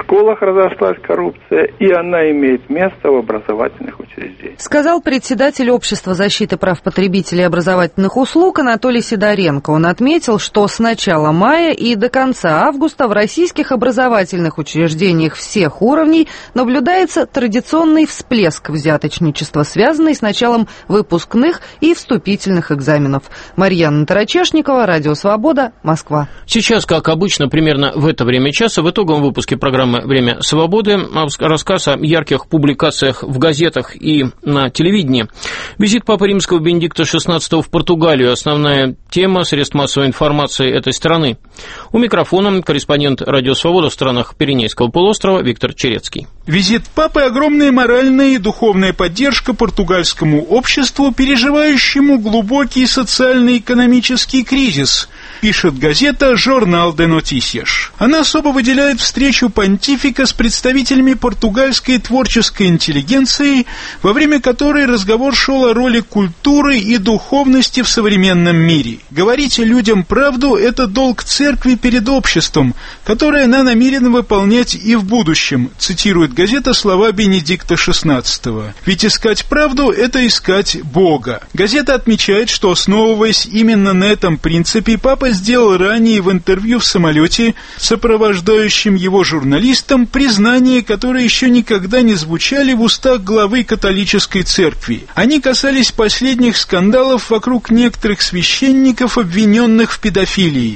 S21: школах разошлась коррупция, и она имеет место в образовательных учреждениях.
S18: Сказал председатель Общества защиты прав потребителей образовательных услуг Анатолий Сидоренко. Он отметил, что с начала мая и до конца августа в российских образовательных учреждениях всех уровней наблюдается традиционный всплеск взяточничества, связанный с началом выпускных и вступительных экзаменов. Марьяна Тарачешникова, Радио Свобода, Москва.
S2: Сейчас, как обычно, примерно в это время часа в итоговом выпуске программы «Время свободы» рассказ о ярких публикациях в газетах и на телевидении. Визит Папы Римского Бенедикта шестнадцатого в Португалию. Основная тема средств массовой информации этой страны. У микрофона корреспондент «Радио Свобода» в странах Пиренейского полуострова Виктор Черецкий.
S3: Визит Папы – огромная моральная и духовная поддержка португальскому обществу, переживающему глубокий социально-экономический кризис, пишет газета «Jornal de Noticias». Она особо выделяет встречу понтифика с представителями португальской творческой интеллигенции, во время которой разговор шел о роли культуры и духовности в современном мире. Говорить людям правду – это долг церкви перед обществом, который она намерена выполнять и в будущем, цитирует газета слова Бенедикта шестнадцатого. Ведь искать правду – это искать Бога. Газета отмечает, что, основываясь именно на этом принципе, Папа сделал ранее в интервью в самолете сопровождающим его журналистам признания, которые еще никогда не звучали в устах главы католической церкви. Они касались последних скандалов вокруг некоторых священников, обвиненных в педофилии.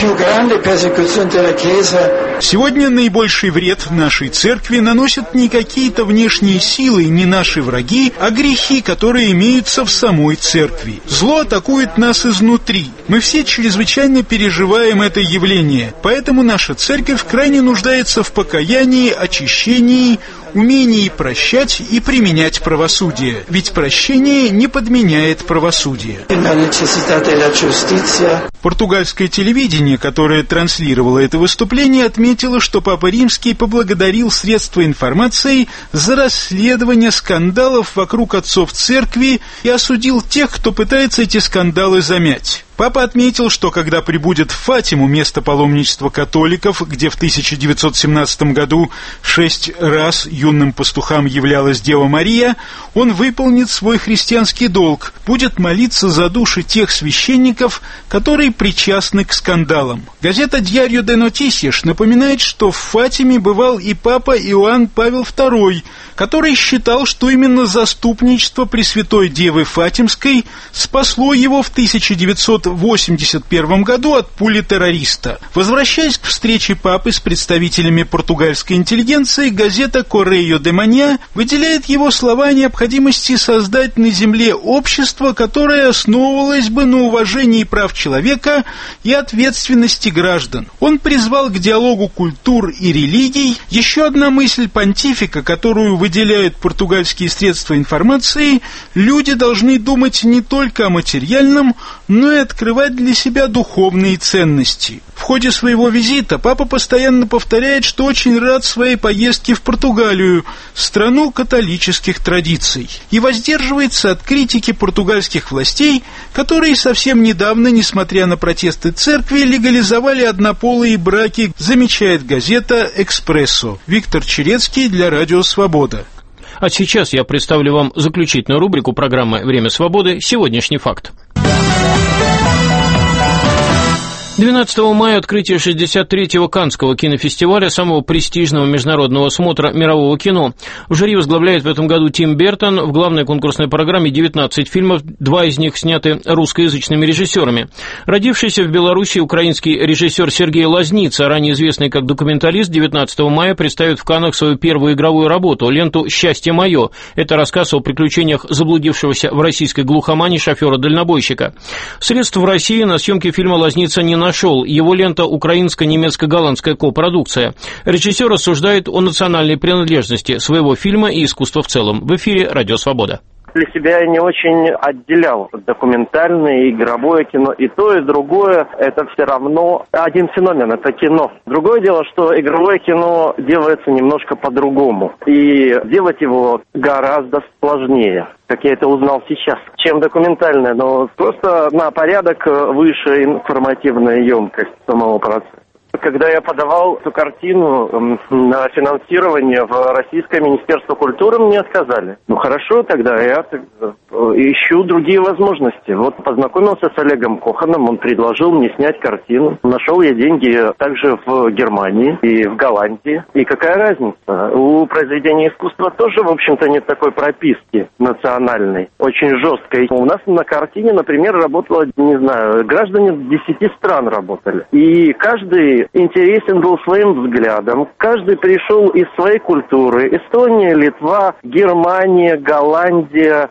S3: Сегодня наибольший вред в нашей церкви наносят не какие-то внешние силы, не наши враги, а грехи, которые имеются в самой церкви. Зло атакует нас изнутри. Мы все чрезвычайно переживаем это явление, поэтому наша церковь крайне нуждается в покаянии, очищении, умении прощать и применять правосудие. Ведь прощение не подменяет правосудие. Португальское телевидение, которое транслировало это выступление, отметило, что Папа Римский поблагодарил средства информации за расследование скандалов вокруг отцов церкви и осудил тех, кто пытается эти скандалы замять. Папа отметил, что когда прибудет в Фатиму, место паломничества католиков, где в тысяча девятьсот семнадцатом году шесть раз юным пастухам являлась Дева Мария, он выполнит свой христианский долг, будет молиться за души тех священников, которые причастны к скандалам. Газета «Diário de Noticias» напоминает, что в Фатиме бывал и папа Иоанн Павел второй, который считал, что именно заступничество Пресвятой Девы Фатимской спасло его в тысяча девятьсот восемьдесят первом году от пули террориста. Возвращаясь к встрече папы с представителями португальской интеллигенции, газета «Correio de Manhã» выделяет его слова о необходимости создать на земле общество, которое основывалось бы на уважении прав человека и ответственности граждан. Он призвал к диалогу культур и религий. Еще одна мысль понтифика, которую выделяют португальские средства информации: люди должны думать не только о материальном, но и открывать для себя духовные ценности. В ходе своего визита папа постоянно повторяет, что очень рад своей поездке в Португалию, страну католических традиций, и воздерживается от критики португальских властей, которые совсем недавно, несмотря на протесты церкви, легализовали однополые браки, замечает газета «Экспрессо». Виктор Черецкий для Радио Свобода.
S2: А сейчас я представлю вам заключительную рубрику программы «Время свободы. Сегодняшний факт». двенадцатого мая открытие шестьдесят третьего Каннского кинофестиваля, самого престижного международного смотра мирового кино. В жюри возглавляет в этом году Тим Бертон. В главной конкурсной программе девятнадцать фильмов, два из них сняты русскоязычными режиссерами. Родившийся в Беларуси украинский режиссер Сергей Лазница, ранее известный как документалист, девятнадцатого мая представит в Каннах свою первую игровую работу, ленту «Счастье мое». Это рассказ о приключениях заблудившегося в российской глухомане шофера-дальнобойщика. Средств в России на съемки фильма Лазница не нашел. Его лента украинско-немецко-голландская копродукция. Режиссер рассуждает о национальной принадлежности своего фильма и искусства в целом. В эфире «Радио Свобода».
S22: Для себя я не очень отделял документальное и игровое кино. И то, и другое – это все равно один феномен, это кино. Другое дело, что игровое кино делается немножко по-другому. И делать его гораздо сложнее, как я это узнал сейчас, чем документальное. Но просто на порядок выше информативная емкость самого процесса. когда я подавал эту картину на финансирование в Российское Министерство культуры, мне сказали: ну хорошо, тогда я ищу другие возможности. Вот познакомился с Олегом Коханом, он предложил мне снять картину. Нашел я деньги также в Германии и в Голландии. И какая разница? У произведения искусства тоже, в общем-то, нет такой прописки национальной, очень жесткой. У нас на картине, например, работало, не знаю, граждане десяти стран работали. И каждый интересен был своим взглядом. Каждый пришел из своей культуры. Эстония, Литва, Германия, Голландия,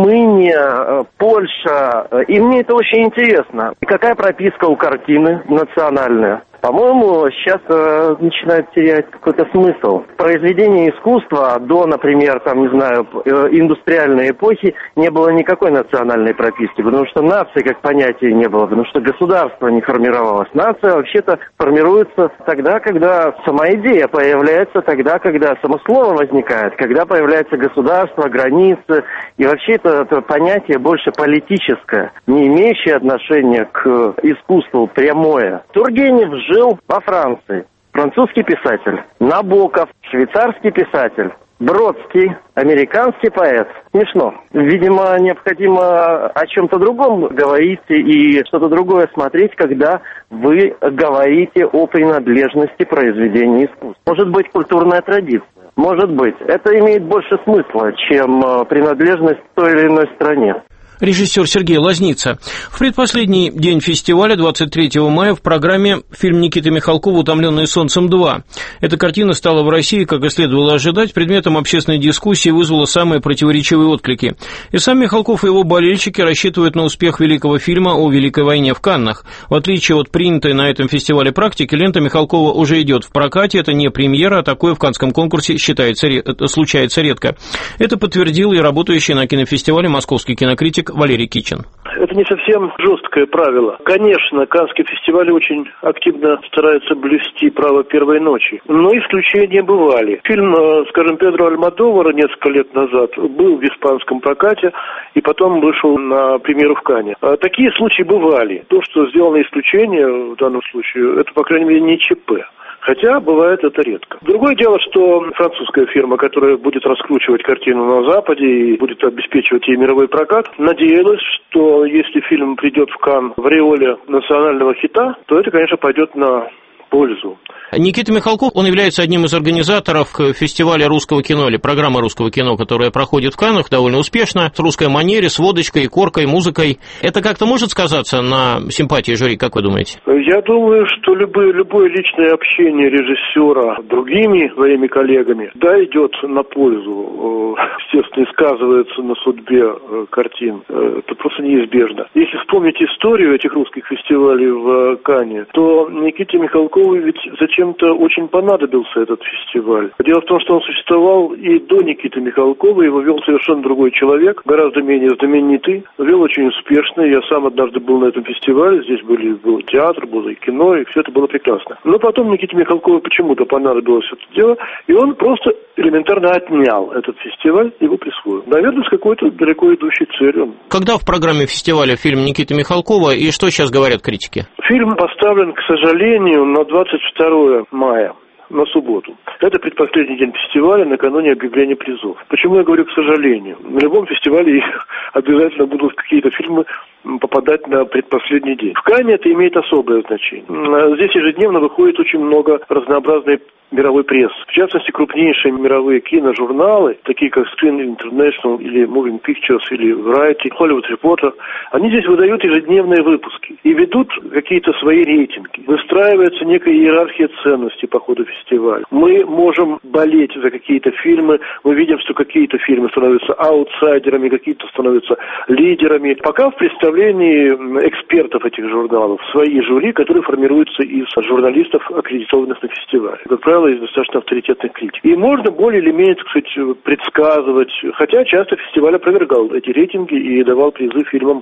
S22: Румыния, Польша. И мне это очень интересно. Какая прописка у картины национальная? По-моему, сейчас э, начинает терять какой-то смысл. Произведение искусства до, например, там, не знаю, э, индустриальной эпохи не было никакой национальной прописки, потому что нации как понятия не было, потому что государство не формировалось. Нация вообще-то формируется тогда, когда сама идея появляется, тогда, когда само слово возникает, когда появляется государство, границы, и вообще это, это понятие больше политическое, не имеющее отношения к искусству прямое. Тургенев жил во Франции. Французский писатель. Набоков, швейцарский писатель. Бродский, американский поэт. Смешно. Видимо, необходимо о чем-то другом говорить и что-то другое смотреть, когда вы говорите о принадлежности произведения искусства. Может быть, культурная традиция. Может быть. Это имеет больше смысла, чем принадлежность к той или иной стране.
S2: Режиссер Сергей Лазница. В предпоследний день фестиваля, двадцать третьего мая, в программе фильм Никиты Михалкова «Утомленные солнцем два». Эта картина стала в России, как и следовало ожидать, предметом общественной дискуссии и вызвала самые противоречивые отклики. И сам Михалков и его болельщики рассчитывают на успех великого фильма о Великой войне в Каннах. В отличие от принятой на этом фестивале практики, лента Михалкова уже идет в прокате. Это не премьера, а такое в Каннском конкурсе считается, случается редко. Это подтвердил и работающий на кинофестивале московский кинокритик Валерий Кичин.
S5: Это не совсем жесткое правило. Конечно, Каннский фестиваль очень активно старается блюсти право первой ночи, но исключения бывали. Фильм, скажем, Педро Альмодовара несколько лет назад был в испанском прокате и потом вышел на премьеру в Канне. Такие случаи бывали. То, что сделано исключение в данном случае, это, по крайней мере, не ЧП. Хотя бывает это редко. Другое дело, что французская фирма, которая будет раскручивать картину на Западе и будет обеспечивать ей мировой прокат, надеялась, что если фильм придет в Канн в ореоле национального хита, то это, конечно, пойдет на пользу.
S2: Никита Михалков, он является одним из организаторов фестиваля русского кино, или программы русского кино, которая проходит в Каннах довольно успешно, с русской манере, с водочкой, коркой, музыкой. Это как-то может сказаться на симпатии жюри, как вы думаете?
S5: Я думаю, что любое, любое личное общение режиссера с другими своими коллегами, да, идет на пользу, естественно, и сказывается на судьбе картин. Это просто неизбежно. Если вспомнить историю этих русских фестивалей в Канне, то Никите Михалкову ведь зачем чем-то очень понадобился этот фестиваль. Дело в том, что он существовал и до Никиты Михалкова, его вел совершенно другой человек, гораздо менее знаменитый, вел очень успешно. Я сам однажды был на этом фестивале, здесь были, был театр, было и кино, и все это было прекрасно. Но потом Никите Михалкову почему-то понадобилось это дело, и он просто элементарно отнял этот фестиваль и его присвоил. Наверное, с какой-то далеко идущей целью.
S2: Когда в программе фестиваля фильм Никиты Михалкова, и что сейчас говорят критики?
S5: Фильм поставлен, к сожалению, на двадцать второе мая, на субботу. Это предпоследний день фестиваля, накануне объявления призов. Почему я говорю «к сожалению»? На любом фестивале обязательно будут какие-то фильмы попадать на предпоследний день. В Канне это имеет особое значение. Здесь ежедневно выходит очень много разнообразной мировой прессы. В частности, крупнейшие мировые киножурналы, такие как Screen International или Moving Pictures или Variety, Hollywood Reporter, они здесь выдают ежедневные выпуски и ведут какие-то свои рейтинги. Выстраивается некая иерархия ценностей по ходу фестиваля. Мы можем болеть за какие-то фильмы, мы видим, что какие-то фильмы становятся аутсайдерами, какие-то становятся лидерами. Пока в представлении экспертов этих журналов свои жюри, которые формируются из журналистов, аккредитованных на фестивале. Как правило, из достаточно авторитетных критиков. И можно более или менее, так сказать, предсказывать, хотя часто фестиваль опровергал эти рейтинги и давал призы фильмам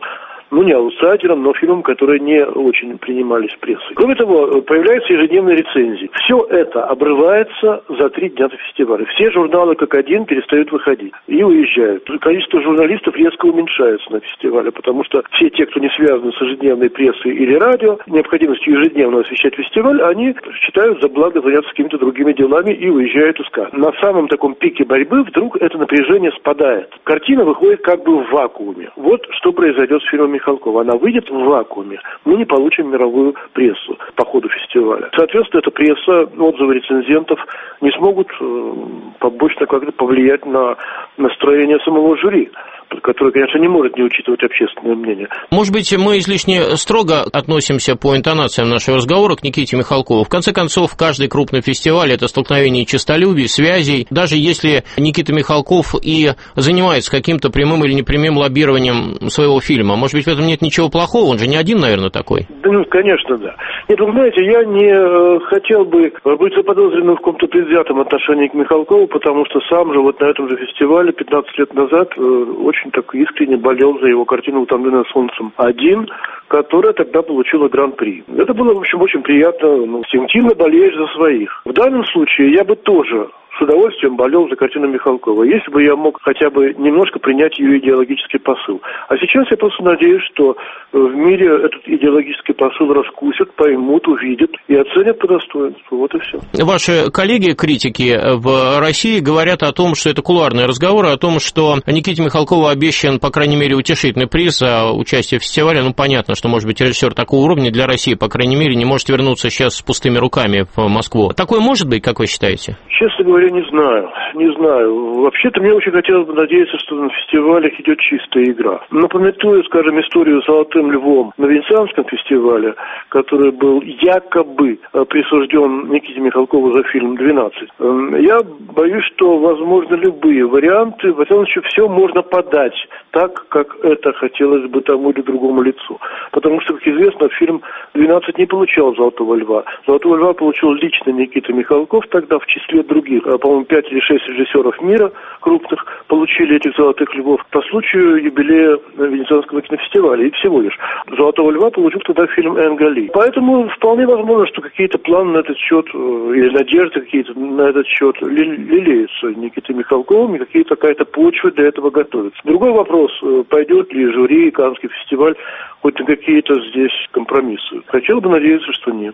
S5: ну не аутсайдерам, но фильмам, которые не очень принимались прессой. Кроме того, появляются ежедневные рецензии. Все это обрывается за три дня до фестиваля. Все журналы как один перестают выходить и уезжают. Количество журналистов резко уменьшается на фестивале, потому что все те, кто не связаны с ежедневной прессой или радио, необходимостью ежедневно освещать фестиваль, они считают за благо заняться какими-то другими делами и уезжают искать. На самом таком пике борьбы вдруг это напряжение спадает. Картина выходит как бы в вакууме. Вот что произойдет с фильмом Михалкова. Она выйдет в вакууме. Мы не получим мировую прессу по ходу фестиваля. Соответственно, эта пресса, отзывы рецензентов не смогут э, побочно как-то повлиять на настроение самого жюри, который, конечно, не может не учитывать общественное мнение.
S2: Может быть, мы излишне строго относимся по интонациям нашего разговора к Никите Михалкову. В конце концов, каждый крупный фестиваль – это столкновение честолюбий, связей. Даже если Никита Михалков и занимается каким-то прямым или непрямым лоббированием своего фильма, может быть, в этом нет ничего плохого? Он же не один, наверное, такой.
S5: Да, ну, конечно, да. Нет, вы знаете, я не э, хотел бы быть заподозренным в каком-то предвзятом отношении к Михалкову, потому что сам же вот на этом же фестивале пятнадцать лет назад э, очень очень так искренне болел за его картину «Утомленная солнцем один», которая тогда получила гран-при. Это было, в общем, очень приятно, ну, инстинктивно болеешь за своих. В данном случае я бы тоже с удовольствием болел за картину Михалкова, если бы я мог хотя бы немножко принять ее идеологический посыл. А сейчас я просто надеюсь, что в мире этот идеологический посыл раскусят, поймут, увидят и оценят по достоинству. Вот и все.
S2: Ваши коллеги-критики в России говорят о том, что это кулуарные разговоры, о том, что Никите Михалкову обещан, по крайней мере, утешительный приз за участие в фестивале. Ну, понятно, что, может быть, режиссер такого уровня для России, по крайней мере, не может вернуться сейчас с пустыми руками в Москву. Такое может быть, как вы считаете?
S5: Честно говоря, не знаю. Не знаю. Вообще-то мне очень хотелось бы надеяться, что на фестивалях идет чистая игра. Но пометуя, скажем, историю с «Золотым львом» на Венецианском фестивале, который был якобы присужден Никите Михалкову за фильм «двенадцать», я боюсь, что возможны любые варианты. Во всяком случае, все можно подать так, как это хотелось бы тому или другому лицу. Потому что, как известно, фильм «двенадцать» не получал «Золотого льва». «Золотого льва» получил лично Никита Михалков тогда в числе других. По-моему, пять или шесть режиссеров мира крупных получили этих «Золотых львов» по случаю юбилея Венецианского кинофестиваля. И всего лишь. «Золотого льва» получил тогда фильм Энга Ли. Поэтому вполне возможно, что какие-то планы на этот счет, или надежды какие-то на этот счет лелеются Никитой Михалковым, и какие-то какая-то почва для этого готовится. Другой вопрос, пойдет ли жюри, Каннский фестиваль хоть на какие-то здесь компромиссы. Хотел бы надеяться, что нет.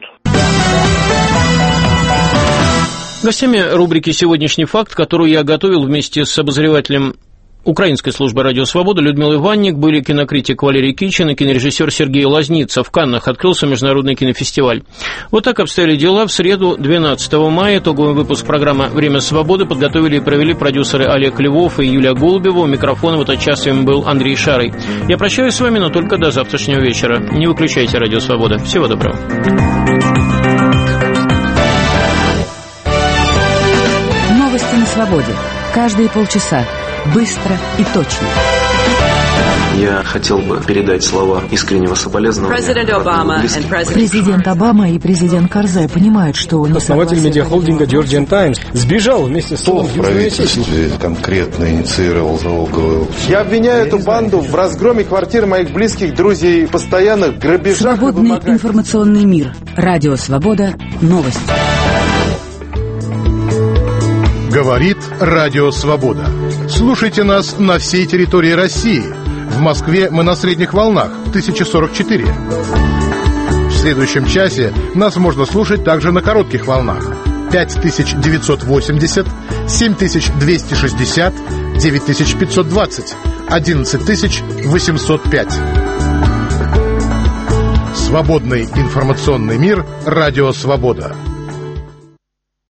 S2: Гостями рубрики «Сегодняшний факт», которую я готовил вместе с обозревателем Украинской службы «Радио Свобода» Людмилой Ванник, были кинокритик Валерий Кичин и кинорежиссер Сергей Лазница. В Каннах открылся международный кинофестиваль. Вот так обстояли дела. В среду, двенадцатого мая, итоговый выпуск программы «Время свободы» подготовили и провели продюсеры Олег Львов и Юлия Голубева. У микрофона в этот час с вами был Андрей Шарый. Я прощаюсь с вами, но только до завтрашнего вечера. Не выключайте «Радио Свобода». Всего доброго.
S6: Новости на свободе. Каждые полчаса. Быстро и точно.
S8: Я хотел бы передать слова искреннего соболезнования.
S1: Президент Обама и президент Карзай понимают, что...
S23: Основатель медиахолдинга Georgian Times сбежал вместе с сыном в
S24: правительстве конкретно инициировал налоговую.
S25: Я обвиняю эту банду в разгроме квартир моих близких, друзей, постоянных грабежах.
S6: Свободный информационный мир. Радио Свобода. Новости.
S4: Говорит Радио Свобода. Слушайте нас на всей территории России. В Москве мы на средних волнах тысяча сорок четыре. В следующем часе нас можно слушать также на коротких волнах пять тысяч девятьсот восемьдесят, семь тысяч двести шестьдесят, девять тысяч пятьсот двадцать, одиннадцать тысяч восемьсот пять. Свободный информационный мир. Радио Свобода.